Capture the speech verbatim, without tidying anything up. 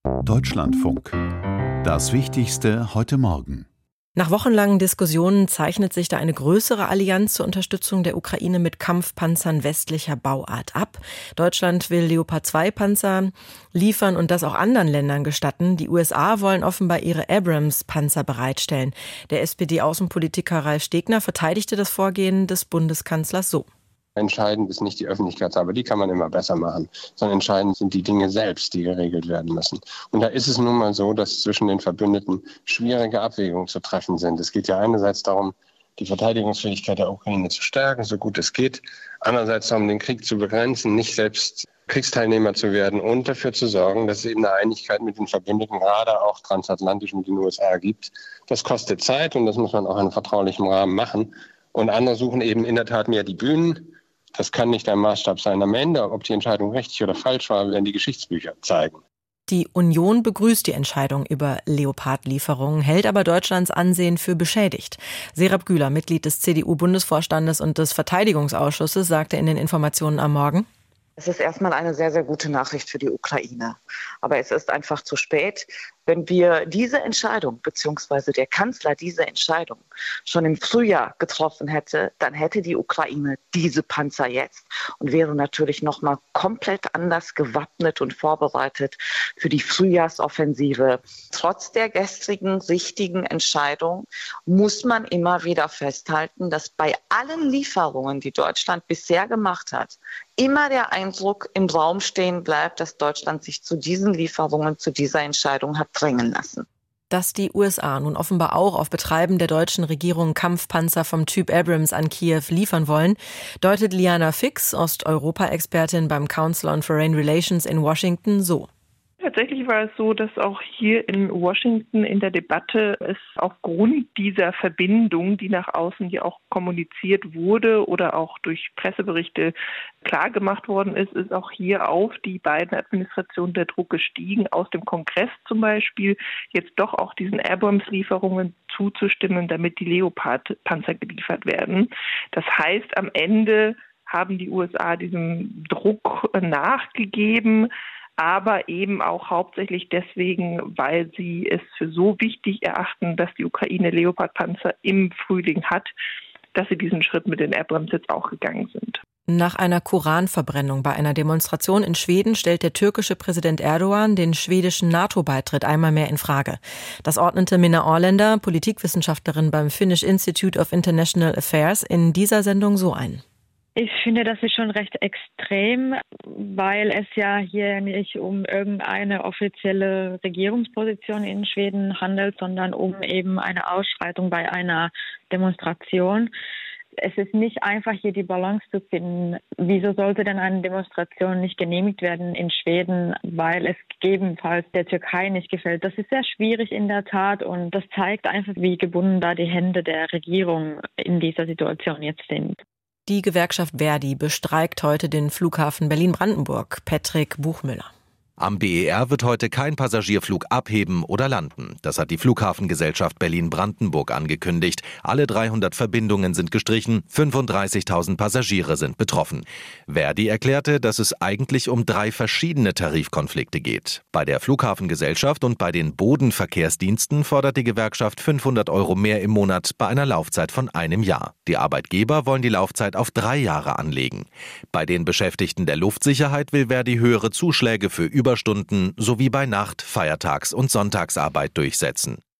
Deutschlandfunk. Das Wichtigste heute Morgen. Nach wochenlangen Diskussionen zeichnet sich da eine größere Allianz zur Unterstützung der Ukraine mit Kampfpanzern westlicher Bauart ab. Deutschland will Leopard zwei Panzer liefern und das auch anderen Ländern gestatten. Die U S A wollen offenbar ihre Abrams-Panzer bereitstellen. Der S P D-Außenpolitiker Ralf Stegner verteidigte das Vorgehen des Bundeskanzlers so. Entscheidend ist nicht die Öffentlichkeitsarbeit, die kann man immer besser machen, sondern entscheidend sind die Dinge selbst, die geregelt werden müssen. Und da ist es nun mal so, dass zwischen den Verbündeten schwierige Abwägungen zu treffen sind. Es geht ja einerseits darum, die Verteidigungsfähigkeit der Ukraine zu stärken, so gut es geht. Andererseits darum, den Krieg zu begrenzen, nicht selbst Kriegsteilnehmer zu werden und dafür zu sorgen, dass es eben eine Einigkeit mit den Verbündeten, gerade auch transatlantisch mit den U S A gibt. Das kostet Zeit und das muss man auch in vertraulichem Rahmen machen. Und andere suchen eben in der Tat mehr die Bühnen. Das kann nicht der Maßstab sein. Am Ende, ob die Entscheidung richtig oder falsch war, werden die Geschichtsbücher zeigen. Die Union begrüßt die Entscheidung über Leopard-Lieferungen, hält aber Deutschlands Ansehen für beschädigt. Serap Güler, Mitglied des C D U-Bundesvorstandes und des Verteidigungsausschusses, sagte in den Informationen am Morgen: Es ist erstmal eine sehr, sehr gute Nachricht für die Ukraine. Aber es ist einfach zu spät. Wenn wir diese Entscheidung, beziehungsweise der Kanzler diese Entscheidung schon im Frühjahr getroffen hätte, dann hätte die Ukraine diese Panzer jetzt und wäre natürlich nochmal komplett anders gewappnet und vorbereitet für die Frühjahrsoffensive. Trotz der gestrigen richtigen Entscheidung muss man immer wieder festhalten, dass bei allen Lieferungen, die Deutschland bisher gemacht hat, immer der Eindruck im Raum stehen bleibt, dass Deutschland sich zu diesen Lieferungen, zu dieser Entscheidung hat drängen lassen. Dass die U S A nun offenbar auch auf Betreiben der deutschen Regierung Kampfpanzer vom Typ Abrams an Kiew liefern wollen, deutet Liana Fix, Osteuropa-Expertin beim Council on Foreign Relations in Washington, so. Tatsächlich war es so, dass auch hier in Washington in der Debatte es aufgrund dieser Verbindung, die nach außen ja auch kommuniziert wurde oder auch durch Presseberichte klargemacht worden ist, ist auch hier auf die beiden Administrationen der Druck gestiegen, aus dem Kongress zum Beispiel jetzt doch auch diesen Abrams-Lieferungen zuzustimmen, damit die Leopard-Panzer geliefert werden. Das heißt, am Ende haben die U S A diesem Druck nachgegeben, aber eben auch hauptsächlich deswegen, weil sie es für so wichtig erachten, dass die Ukraine Leopard-Panzer im Frühling hat, dass sie diesen Schritt mit den Abrams jetzt auch gegangen sind. Nach einer Koranverbrennung bei einer Demonstration in Schweden stellt der türkische Präsident Erdogan den schwedischen NATO-Beitritt einmal mehr in Frage. Das ordnete Minna Orländer, Politikwissenschaftlerin beim Finnish Institute of International Affairs, in dieser Sendung so ein. Ich finde, das ist schon recht extrem, weil es ja hier nicht um irgendeine offizielle Regierungsposition in Schweden handelt, sondern um eben eine Ausschreitung bei einer Demonstration. Es ist nicht einfach, hier die Balance zu finden. Wieso sollte denn eine Demonstration nicht genehmigt werden in Schweden, weil es gegebenenfalls der Türkei nicht gefällt? Das ist sehr schwierig in der Tat und das zeigt einfach, wie gebunden da die Hände der Regierung in dieser Situation jetzt sind. Die Gewerkschaft Verdi bestreikt heute den Flughafen Berlin-Brandenburg. Patrick Buchmüller. Am B E R wird heute kein Passagierflug abheben oder landen. Das hat die Flughafengesellschaft Berlin-Brandenburg angekündigt. Alle dreihundert Verbindungen sind gestrichen, fünfunddreißigtausend Passagiere sind betroffen. Verdi erklärte, dass es eigentlich um drei verschiedene Tarifkonflikte geht. Bei der Flughafengesellschaft und bei den Bodenverkehrsdiensten fordert die Gewerkschaft fünfhundert Euro mehr im Monat bei einer Laufzeit von einem Jahr. Die Arbeitgeber wollen die Laufzeit auf drei Jahre anlegen. Bei den Beschäftigten der Luftsicherheit will Verdi höhere Zuschläge für Überstunden sowie bei Nacht-, Feiertags- und Sonntagsarbeit durchsetzen.